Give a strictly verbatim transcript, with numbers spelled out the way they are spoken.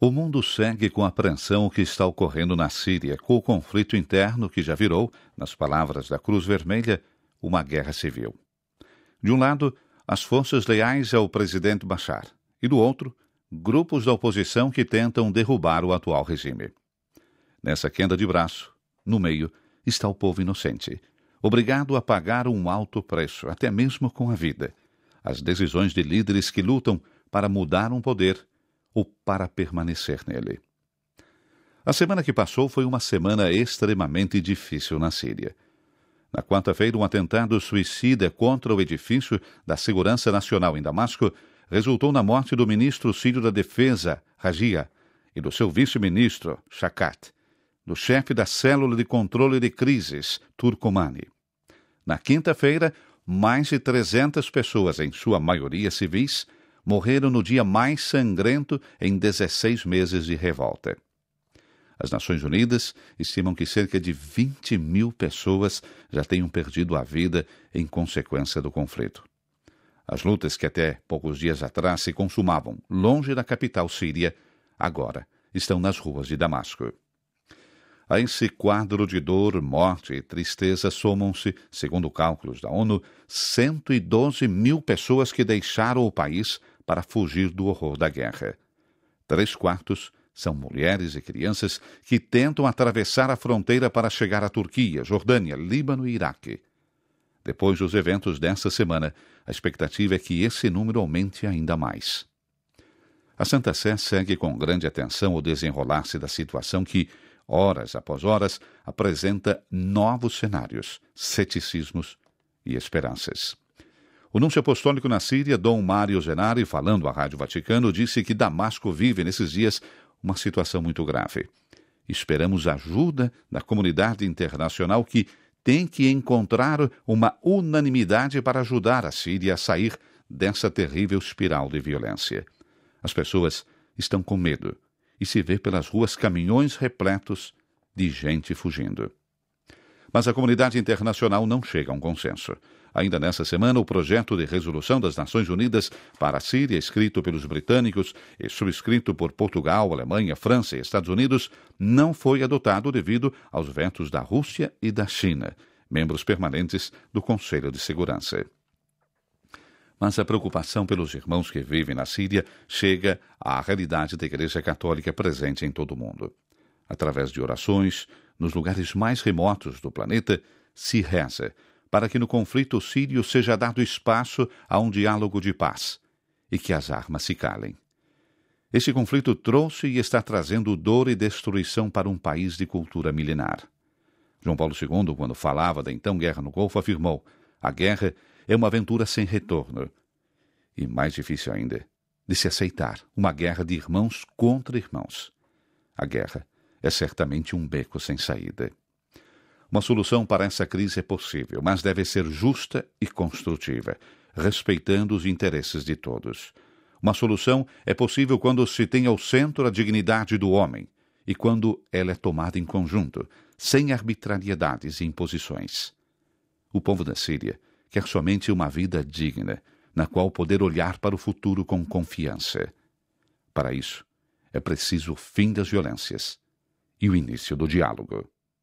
O mundo segue com apreensão o que está ocorrendo na Síria, com o conflito interno que já virou, nas palavras da Cruz Vermelha, uma guerra civil. De um lado, as forças leais ao presidente Bashar, e do outro, grupos da oposição que tentam derrubar o atual regime. Nessa queda de braço, no meio, está o povo inocente, obrigado a pagar um alto preço, até mesmo com a vida, as decisões de líderes que lutam para mudar um poder ou para permanecer nele. A semana que passou foi uma semana extremamente difícil na Síria. Na quarta-feira, um atentado suicida contra o edifício da Segurança Nacional em Damasco resultou na morte do ministro sírio da Defesa, Rajia, e do seu vice-ministro, Shakat, do chefe da Célula de Controle de Crises, Turkomani. Na quinta-feira, mais de trezentas pessoas, em sua maioria civis, morreram no dia mais sangrento em dezesseis meses de revolta. As Nações Unidas estimam que cerca de vinte mil pessoas já tenham perdido a vida em consequência do conflito. As lutas que até poucos dias atrás se consumavam longe da capital síria, agora estão nas ruas de Damasco. A esse quadro de dor, morte e tristeza somam-se, segundo cálculos da ONU, cento e doze mil pessoas que deixaram o país para fugir do horror da guerra. Três quartos são mulheres e crianças que tentam atravessar a fronteira para chegar à Turquia, Jordânia, Líbano e Iraque. Depois dos eventos desta semana, a expectativa é que esse número aumente ainda mais. A Santa Sé segue com grande atenção o desenrolar-se da situação que, horas após horas, apresenta novos cenários, ceticismos e esperanças. O núncio apostólico na Síria, Dom Mário Zenari, falando à Rádio Vaticano, disse que Damasco vive nesses dias uma situação muito grave. Esperamos ajuda da comunidade internacional que tem que encontrar uma unanimidade para ajudar a Síria a sair dessa terrível espiral de violência. As pessoas estão com medo e se vê pelas ruas caminhões repletos de gente fugindo. Mas a comunidade internacional não chega a um consenso. Ainda nessa semana, o projeto de resolução das Nações Unidas para a Síria, escrito pelos britânicos e subscrito por Portugal, Alemanha, França e Estados Unidos, não foi adotado devido aos vetos da Rússia e da China, membros permanentes do Conselho de Segurança. Mas a preocupação pelos irmãos que vivem na Síria chega à realidade da Igreja Católica presente em todo o mundo. Através de orações, nos lugares mais remotos do planeta, se reza para que no conflito sírio seja dado espaço a um diálogo de paz e que as armas se calem. Este conflito trouxe e está trazendo dor e destruição para um país de cultura milenar. João Paulo segundo, quando falava da então guerra no Golfo, afirmou: a guerra é uma aventura sem retorno. E mais difícil ainda, de se aceitar uma guerra de irmãos contra irmãos. A guerra é certamente um beco sem saída. Uma solução para essa crise é possível, mas deve ser justa e construtiva, respeitando os interesses de todos. Uma solução é possível quando se tem ao centro a dignidade do homem e quando ela é tomada em conjunto, sem arbitrariedades e imposições. O povo da Síria quer somente uma vida digna, na qual poder olhar para o futuro com confiança. Para isso, é preciso o fim das violências e o início do diálogo.